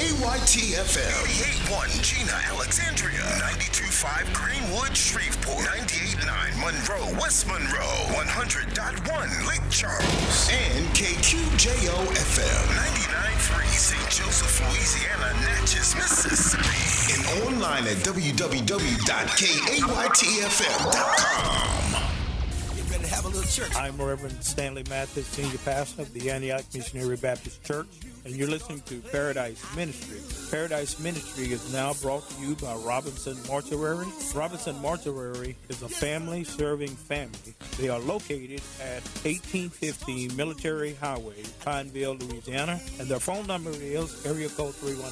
KAYT-FM. 88.1 Gina, Alexandria. 92.5 Greenwood, Shreveport. 98.9 Monroe, West Monroe. 100.1 Lake Charles. And KQJO-FM. 99.3 St. Joseph, Louisiana, Natchez, Mississippi. And online at www.kaytfm.com. Have a little church. I'm Reverend Stanley Mathis, Senior Pastor of the Antioch Missionary Baptist Church, and you're listening to Paradise Ministry. Paradise Ministry is now brought to you by Robinson Mortuary. Robinson Mortuary is a family-serving family. They are located at 1815 Military Highway, Pineville, Louisiana, and their phone number is area code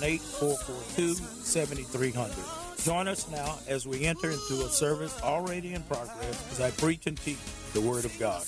318-442-7300. Join us now as we enter into a service already in progress as I preach and teach the Word of God.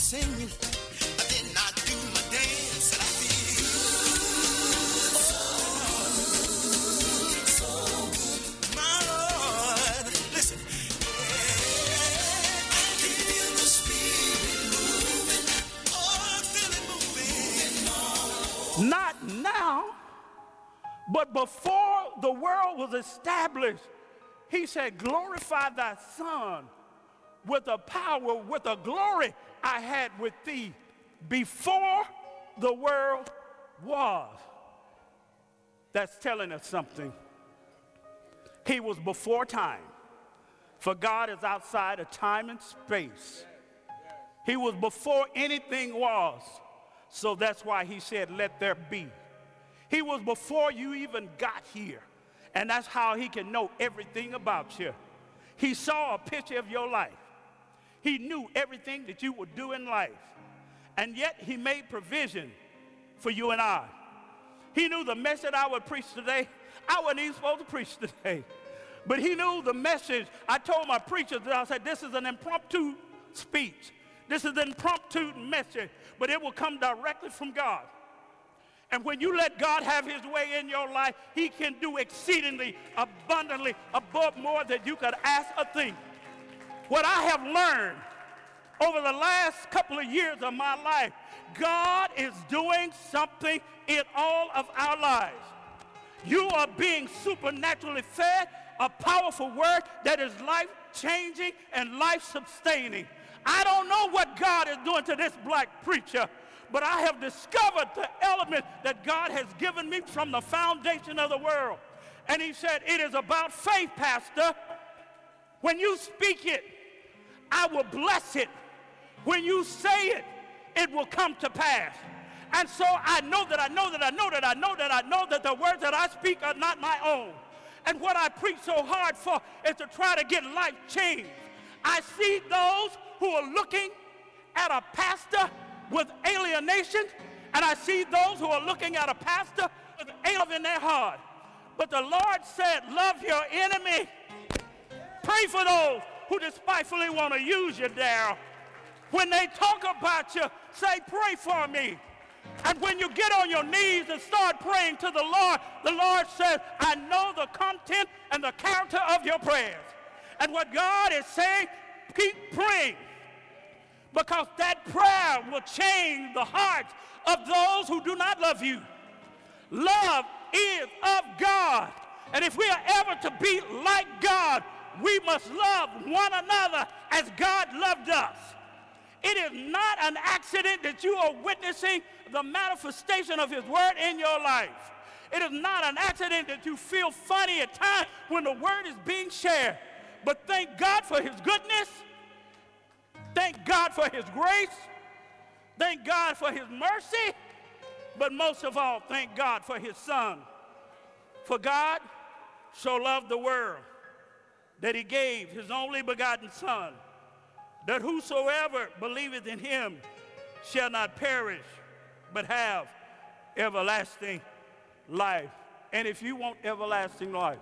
Not now, but before the world was established, he said, glorify thy Son with a power, with a glory I had with thee before the world was. That's telling us something. He was before time, for God is outside of time and space. He was before anything was, so that's why he said, let there be. He was before you even got here, and that's how he can know everything about you. He saw a picture of your life. He knew everything that you would do in life, and yet he made provision for you and I. He knew the message I would preach today, I wasn't even supposed to preach today, but he knew the message. I told my preachers that I said, this is an impromptu speech. This is an impromptu message, but it will come directly from God. And when you let God have his way in your life, he can do exceedingly, abundantly, above more than you could ask or think. What I have learned over the last couple of years of my life, God is doing something in all of our lives. You are being supernaturally fed a powerful word that is life-changing and life-sustaining. I don't know what God is doing to this black preacher, but I have discovered the element that God has given me from the foundation of the world. And he said, it is about faith, Pastor. When you speak it, I will bless it. When you say it, it will come to pass. And so I know that the words that I speak are not my own. And what I preach so hard for is to try to get life changed. I see those who are looking at a pastor with alienation, and I see those who are looking at a pastor with alien in their heart. But the Lord said, love your enemy. Pray for those who despitefully want to use you, Darryl. When they talk about you, say, pray for me. And when you get on your knees and start praying to the Lord says, I know the content and the character of your prayers. And what God is saying, keep praying, because that prayer will change the hearts of those who do not love you. Love is of God. And if we are ever to be like God, we must love one another as God loved us. It is not an accident that you are witnessing the manifestation of his word in your life. It is not an accident that you feel funny at times when the word is being shared. But thank God for his goodness. Thank God for his grace. Thank God for his mercy. But most of all, thank God for his Son. For God so loved the world that he gave his only begotten Son, that whosoever believeth in him shall not perish, but have everlasting life. And if you want everlasting life,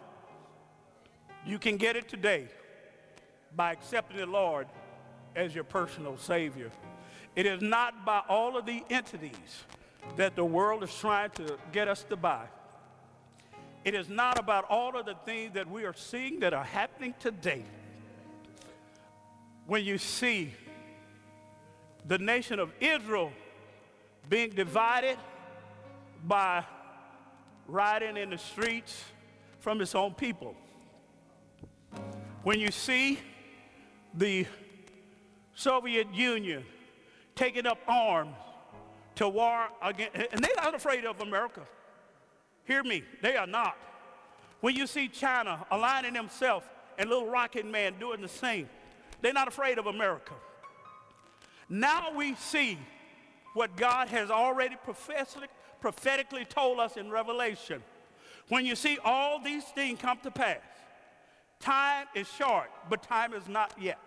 you can get it today by accepting the Lord as your personal Savior. It is not by all of the entities that the world is trying to get us to buy. It is not about all of the things that we are seeing that are happening today. When you see the nation of Israel being divided by rioting in the streets from its own people. When you see the Soviet Union taking up arms to war against, and they're not afraid of America. Hear me, they are not. When you see China aligning themselves and little rocket man doing the same, they're not afraid of America. Now we see what God has already prophetically told us in Revelation. When you see all these things come to pass, time is short, but time is not yet.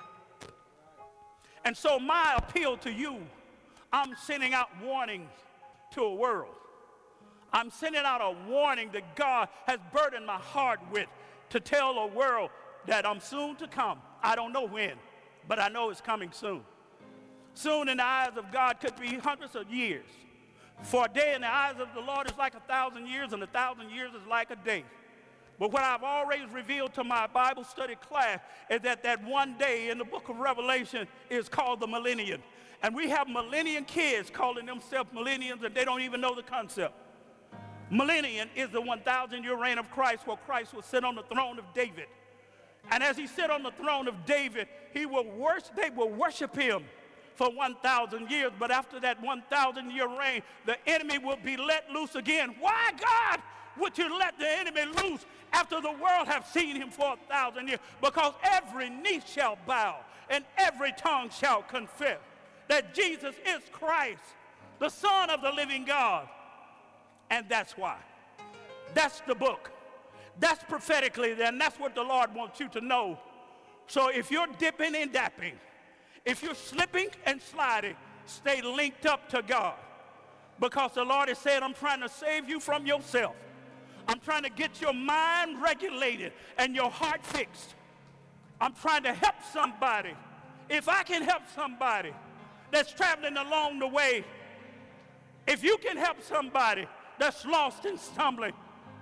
And so my appeal to you, I'm sending out warnings to a world. I'm sending out a warning that God has burdened my heart with to tell a world that I'm soon to come. I don't know when, but I know it's coming soon. Soon in the eyes of God could be hundreds of years. For a day in the eyes of the Lord is like 1,000 years, and 1,000 years is like a day. But what I've always revealed to my Bible study class is that one day in the book of Revelation is called the millennium. And we have millennium kids calling themselves millenniums, and they don't even know the concept. Millennium is the 1,000-year reign of Christ, where Christ will sit on the throne of David. And as he sit on the throne of David, they will worship him for 1,000 years. But after that 1,000-year reign, the enemy will be let loose again. Why, God, would you let the enemy loose after the world have seen him for 1,000 years? Because every knee shall bow and every tongue shall confess that Jesus is Christ, the Son of the living God. And that's why. That's the book. That's prophetically, and that's what the Lord wants you to know. So if you're dipping and dapping, if you're slipping and sliding, stay linked up to God. Because the Lord has said, I'm trying to save you from yourself. I'm trying to get your mind regulated and your heart fixed. I'm trying to help somebody. If I can help somebody that's traveling along the way, if you can help somebody that's lost and stumbling,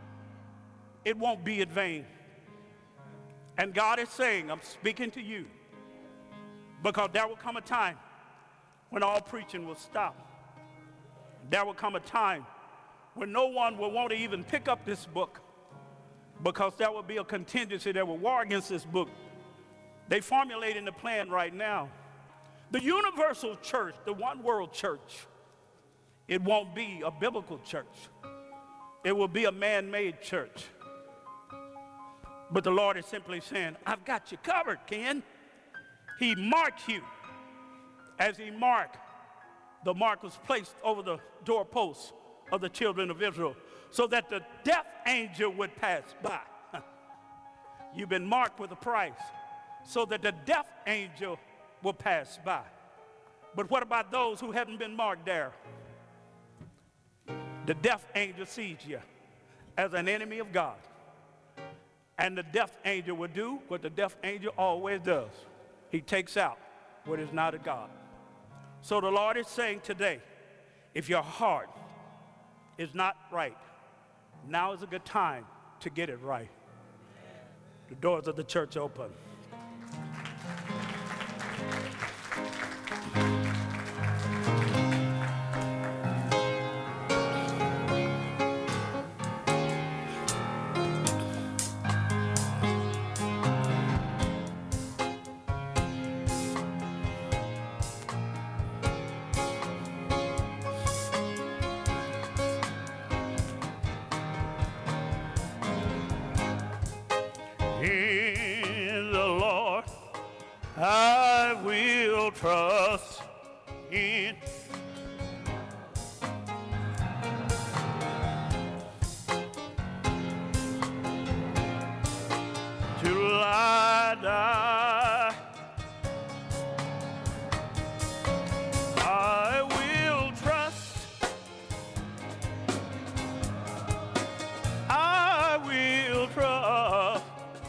it won't be in vain. And God is saying, I'm speaking to you, because there will come a time when all preaching will stop. There will come a time when no one will want to even pick up this book, because there will be a contingency that will war against this book. They're formulating the plan right now. The universal church, the one world church, it won't be a biblical church. It will be a man-made church. But the Lord is simply saying, I've got you covered, Ken. He marked you. As he marked, the mark was placed over the doorposts of the children of Israel so that the death angel would pass by. You've been marked with a price so that the death angel will pass by. But what about those who haven't been marked there? The death angel sees you as an enemy of God. And the death angel will do what the death angel always does. He takes out what is not of God. So the Lord is saying today, if your heart is not right, now is a good time to get it right. The doors of the church open. In the Lord I will trust in. Till I die, I will trust, I will trust.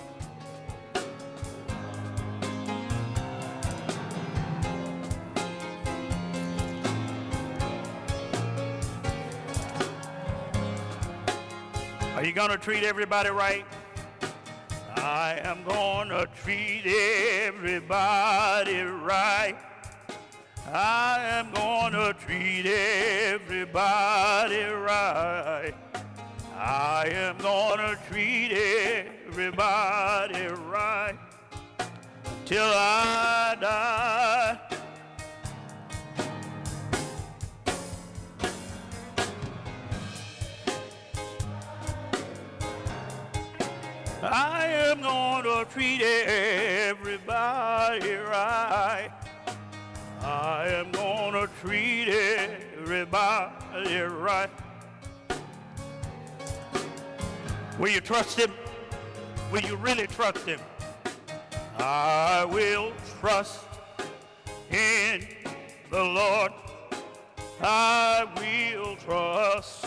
Are you going to treat everybody right? I am going to treat everybody right. I am going to treat everybody right. I am gonna treat everybody right till I die. I am gonna treat everybody right. I am gonna treat everybody right. Will you trust him? Will you really trust him? I will trust in the Lord. I will trust.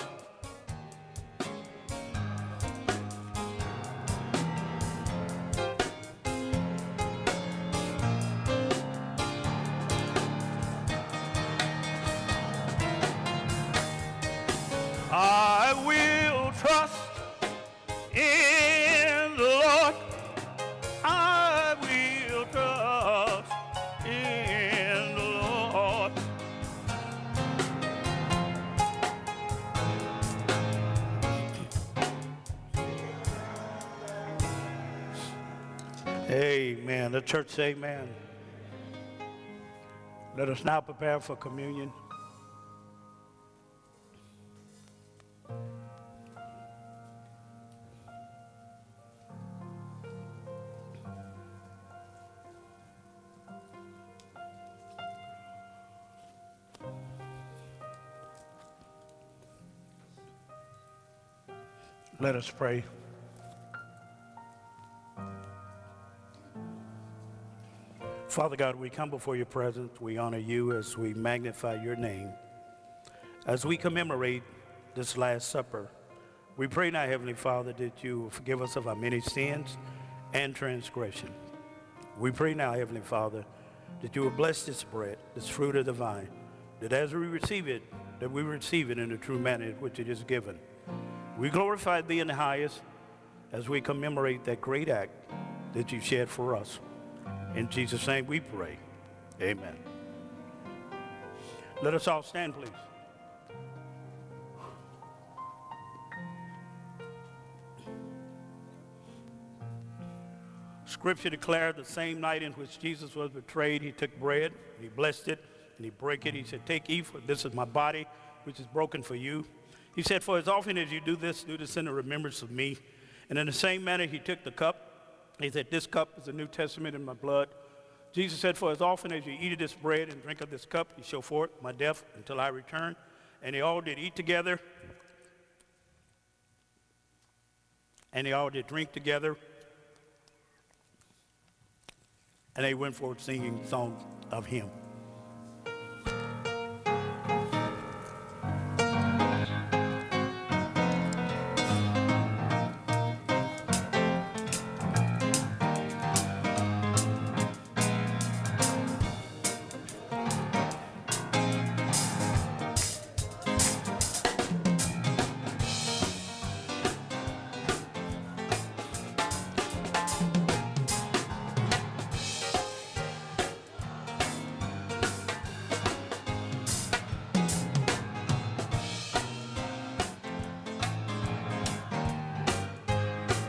I will trust in the Lord. I will trust in the Lord. Amen. The church say amen. Let us now prepare for communion. Let us pray. Father God, we come before your presence. We honor you as we magnify your name. As we commemorate this Last Supper, we pray now, Heavenly Father, that you will forgive us of our many sins and transgression. We pray now, Heavenly Father, that you will bless this bread, this fruit of the vine, that as we receive it, that we receive it in the true manner in which it is given. We glorify thee in the highest as we commemorate that great act that you shed for us. In Jesus' name we pray. Amen. Let us all stand, please. Scripture declared the same night in which Jesus was betrayed, he took bread, he blessed it, and he broke it. He said, "Take, eat, for this is my body, which is broken for you." He said, "For as often as you do this in the remembrance of me." And in the same manner, he took the cup. He said, "This cup is the New Testament in my blood." Jesus said, "For as often as you eat of this bread and drink of this cup, you show forth my death until I return." And they all did eat together. And they all did drink together. And they went forth singing songs of him.